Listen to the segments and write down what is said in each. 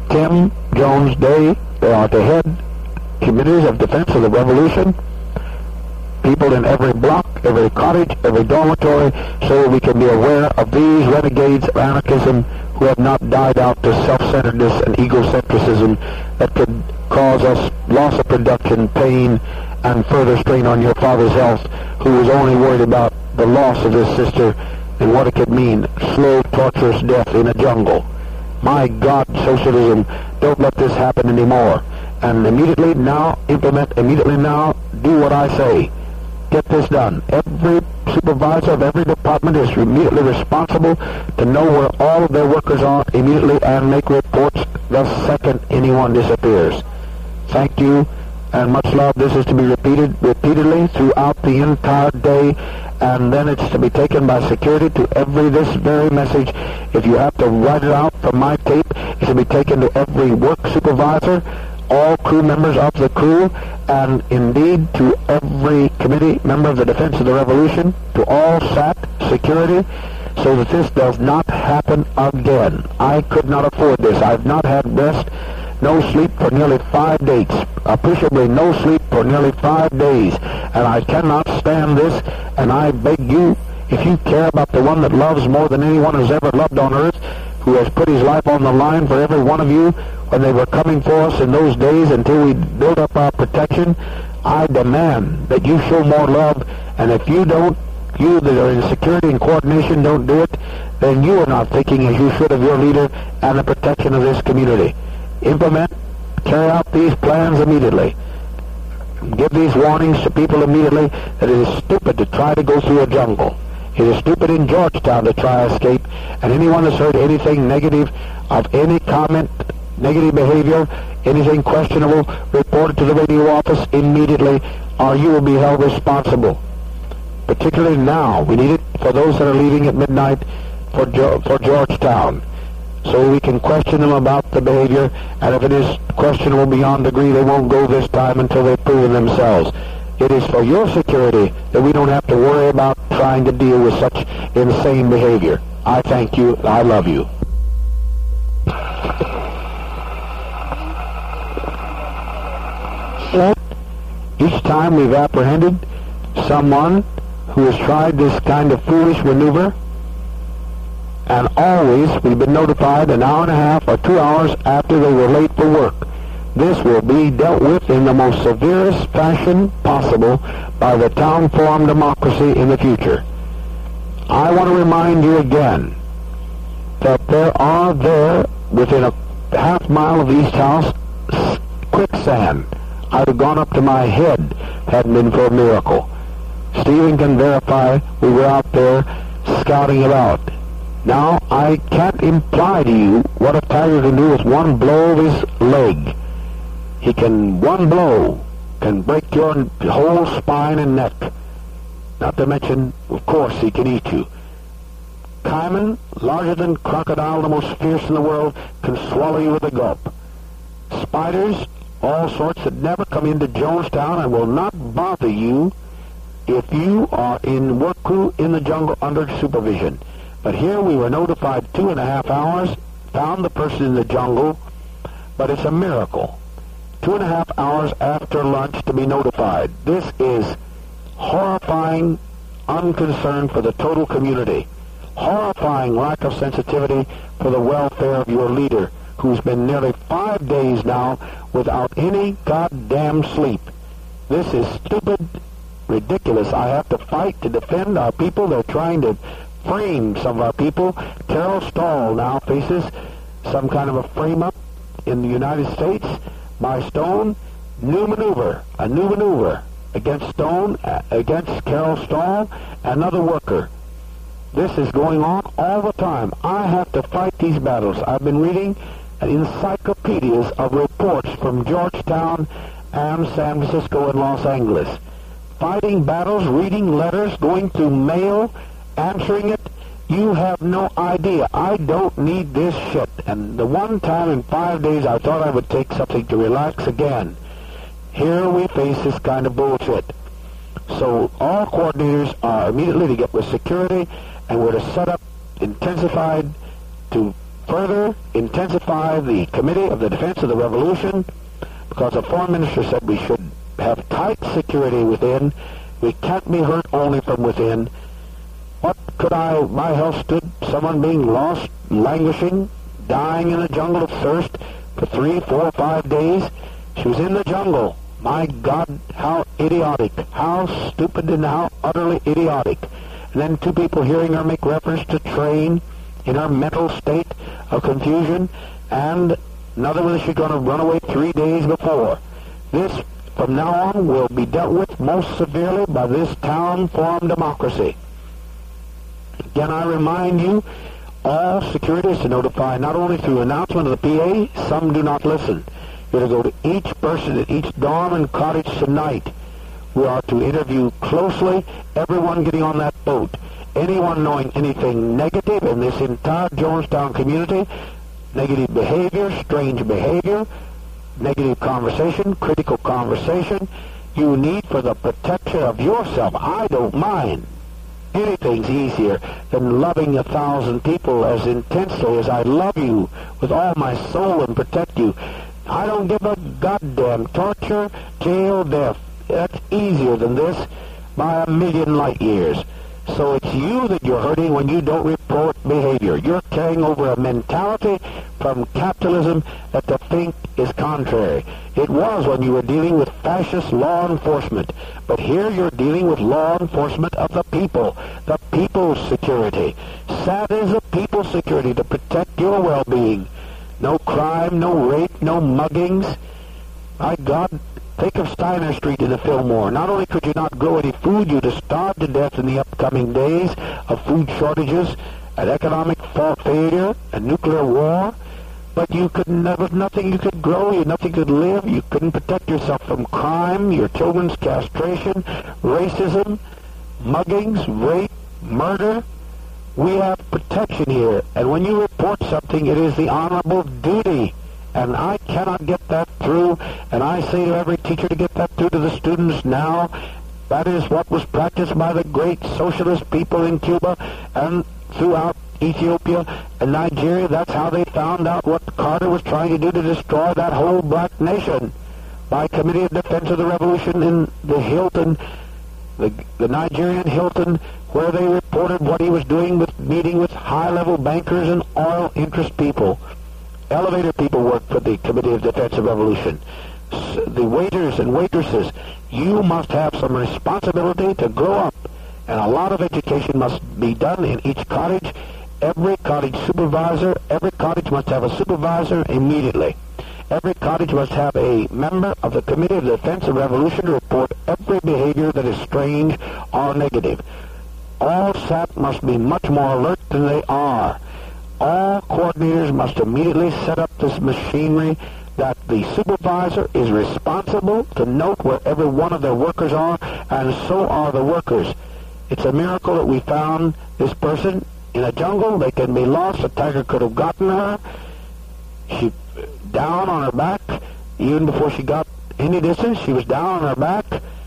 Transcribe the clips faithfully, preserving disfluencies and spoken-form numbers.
Tim Jones Day. They are to head committees of defense of the revolution, people in every block, every cottage, every dormitory, so that we can be aware of these renegades of anarchism who have not died out to self-centeredness and egocentrism that could cause us loss of production, pain, and further strain on your father's health, who was only worried about the loss of his sister and what it could mean, slow, torturous death in a jungle. My God, socialism, don't let this happen anymore. And immediately now, implement, immediately now, do what I say. Get this done. Every supervisor of every department is immediately responsible to know where all of their workers are immediately and make reports the second anyone disappears. Thank you, and much love. This is to be repeated repeatedly throughout the entire day, and then it's to be taken by security to every this very message. If you have to write it out from my tape, it's to be taken to every work supervisor, all crew members of the crew, and indeed to every committee member of the Defense of the Revolution, to all S A T security, so that this does not happen again. I could not afford this. I've not had rest, no sleep for nearly five days, appreciably no sleep for nearly five days, and I cannot stand this, and I beg you, if you care about the one that loves more than anyone has ever loved on earth, who has put his life on the line for every one of you when they were coming for us in those days until we built up our protection, I demand that you show more love, and if you don't, you that are in security and coordination don't do it, then you are not thinking as you should of your leader and the protection of this community. Implement, carry out these plans immediately. Give these warnings to people immediately that it is stupid to try to go through a jungle. It is stupid in Georgetown to try to escape, and anyone that's heard anything negative of any comment, negative behavior, anything questionable, report it to the radio office immediately, or you will be held responsible. Particularly now, we need it for those that are leaving at midnight for, jo- for Georgetown, so we can question them about the behavior, and if it is questionable beyond degree, they won't go this time until they've proven themselves. It is for your security that we don't have to worry about trying to deal with such insane behavior. I thank you. I love you. Each time we've apprehended someone who has tried this kind of foolish maneuver, and always we've been notified an hour and a half or two hours after they were late for work. This will be dealt with in the most severest fashion possible by the Town Forum Democracy in the future. I want to remind you again that there are there, within a half mile of the East House, quicksand. I'd have gone up to my head hadn't been for a miracle. Stephen can verify we were out there scouting it out. Now, I can't imply to you what a tiger can do with one blow of his leg. He can, one blow, can break your whole spine and neck. Not to mention, of course, he can eat you. Caiman, larger than crocodile, the most fierce in the world, can swallow you with a gulp. Spiders, all sorts that never come into Jonestown and will not bother you if you are in work crew in the jungle under supervision. But here we were notified two and a half hours, found the person in the jungle, but it's a miracle. Two and a half hours after lunch to be notified. This is horrifying unconcern for the total community. Horrifying lack of sensitivity for the welfare of your leader, who's been nearly five days now without any goddamn sleep. This is stupid, ridiculous. I have to fight to defend our people. They're trying to frame some of our people. Carol Stahl now faces some kind of a frame-up in the United States by Stone. New maneuver, a new maneuver against Stone, uh, against Carol Stahl, another worker. This is going on all the time. I have to fight these battles. I've been reading encyclopedias of reports from Georgetown and San Francisco and Los Angeles. Fighting battles, reading letters, going through mail, answering it. You have no idea. I don't need this shit. And the one time in five days I thought I would take something to relax again. Here we face this kind of bullshit. So all coordinators are immediately to get with security, and we're to set up intensified to further intensify the Committee of the Defense of the Revolution, because the Foreign Minister said we should have tight security within. We can't be hurt only from within. What could I, my health stood someone being lost, languishing, dying in a jungle of thirst for three, four, five days? She was in the jungle. My God, how idiotic, how stupid and how utterly idiotic. And then two people hearing her make reference to train in her mental state of confusion, and another one, she's going to run away three days before. This, from now on, will be dealt with most severely by this town forum democracy. Again, I remind you, all security is to notify not only through announcement of the P A, some do not listen. You're to go to each person at each dorm and cottage tonight. We are to interview closely everyone getting on that boat. Anyone knowing anything negative in this entire Jonestown community, negative behavior, strange behavior, negative conversation, critical conversation, you need for the protection of yourself. I don't mind. Anything's easier than loving a thousand people as intensely as I love you with all my soul and protect you. I don't give a goddamn torture, jail, death. That's easier than this by a million light years. So it's you that you're hurting when you don't report behavior. You're carrying over a mentality from capitalism that the think is contrary. It was when you were dealing with fascist law enforcement. But here you're dealing with law enforcement of the people, the people's security. That is the people's security to protect your well-being. No crime, no rape, no muggings. My God, think of Steiner Street in the Fillmore. Not only could you not grow any food, you'd have starved to death in the upcoming days of food shortages and economic failure and nuclear war. But you could, there was nothing you could grow, you nothing could live. You couldn't protect yourself from crime, your children's castration, racism, muggings, rape, murder. We have protection here, and when you report something, it is the honorable duty. And I cannot get that through, and I say to every teacher to get that through to the students now. That is what was practiced by the great socialist people in Cuba and throughout Ethiopia and Nigeria. That's how they found out what Carter was trying to do to destroy that whole black nation. By Committee of Defense of the Revolution in the Hilton, the, the Nigerian Hilton, where they reported what he was doing with meeting with high-level bankers and oil interest people. Elevator people work for the Committee of Defense of Revolution. The waiters and waitresses, you must have some responsibility to grow up. And a lot of education must be done in each cottage. Every cottage supervisor, every cottage must have a supervisor immediately. Every cottage must have a member of the Committee of Defense of Revolution to report every behavior that is strange or negative. All S A P must be much more alert than they are. All coordinators must immediately set up this machinery that the supervisor is responsible to note where every one of their workers are, and so are the workers. It's a miracle that we found this person in a jungle. They can be lost. A tiger could have gotten her. She down on her back. Even before she got any distance, she was down on her back.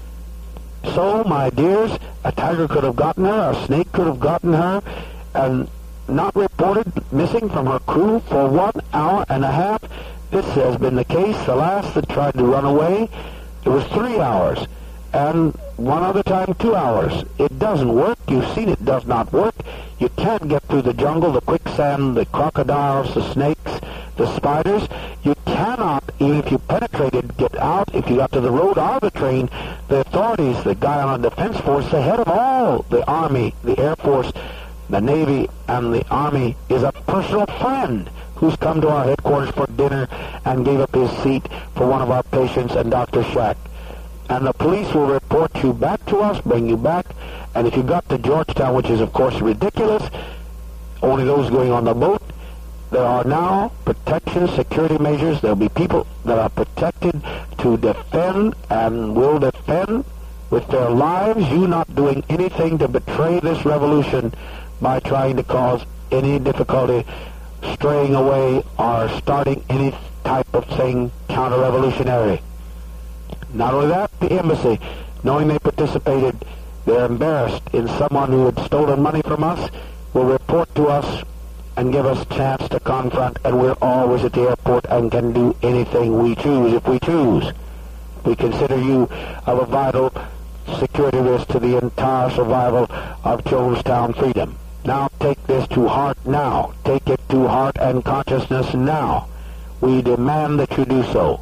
So, my dears, a tiger could have gotten her. A snake could have gotten her. And not reported missing from her crew for one hour and a half. This has been the case. The last that tried to run away, it was three hours. And one other time, two hours. It doesn't work. You've seen it does not work. You can't get through the jungle, the quicksand, the crocodiles, the snakes, the spiders. You cannot, even if you penetrated, get out. If you got to the road or the train, the authorities, the Guyana Defense Force, the head of all, the Army, the Air Force, the Navy, and the Army, is a personal friend who's come to our headquarters for dinner and gave up his seat for one of our patients and Doctor Shack. And the police will report you back to us, bring you back, and if you got to Georgetown, which is of course ridiculous, only those going on the boat, there are now protection, security measures. There'll be people that are protected to defend and will defend with their lives, you not doing anything to betray this revolution by trying to cause any difficulty, straying away, or starting any type of thing counter-revolutionary. Not only that, the embassy, knowing they participated, they're embarrassed in someone who had stolen money from us, will report to us and give us a chance to confront, and we're always at the airport and can do anything we choose if we choose. We consider you of a vital security risk to the entire survival of Jonestown freedom. Now take this to heart now. Take it to heart and consciousness now. We demand that you do so.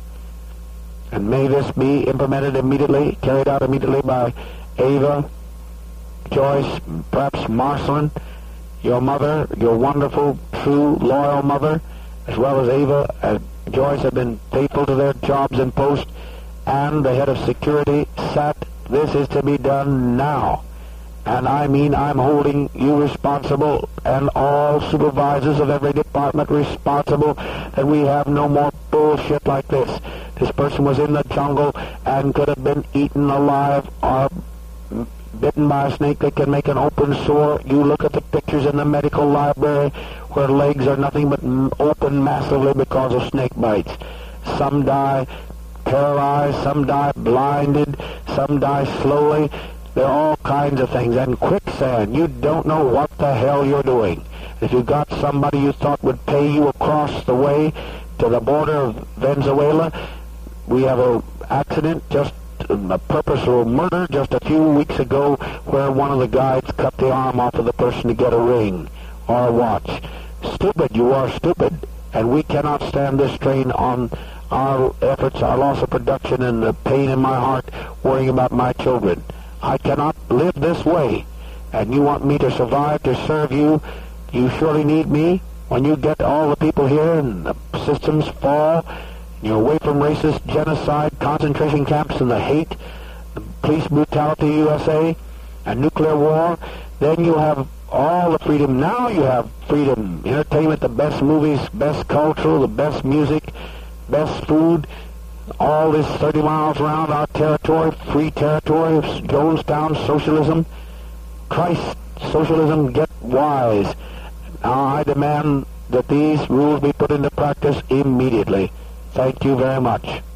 And may this be implemented immediately, carried out immediately by Ava, Joyce, perhaps Marceline, your mother, your wonderful, true, loyal mother, as well as Ava and Joyce have been faithful to their jobs and posts, and the head of security sat. This is to be done now. And I mean I'm holding you responsible and all supervisors of every department responsible that we have no more bullshit like this. This person was in the jungle and could have been eaten alive or bitten by a snake that can make an open sore. You look at the pictures in the medical library where legs are nothing but open massively because of snake bites. Some die paralyzed, some die blinded, some die slowly. There are all kinds of things. And quicksand, you don't know what the hell you're doing. If you got somebody you thought would pay you across the way to the border of Venezuela, we have an accident, just a purposeful murder just a few weeks ago where one of the guides cut the arm off of the person to get a ring or a watch. Stupid, you are stupid. And we cannot stand this strain on our efforts, our loss of production, and the pain in my heart worrying about my children. I cannot live this way. And you want me to survive, to serve you. You surely need me. When you get all the people here and the systems fall, you're away from racist genocide, concentration camps, and the hate, the police brutality, U S A, and nuclear war, then you have all the freedom. Now you have freedom, entertainment, the best movies, best culture, the best music, best food, all this thirty miles around our territory, free territory of Jonestown socialism. Christ, socialism, get wise. Now I demand that these rules be put into practice immediately. Thank you very much.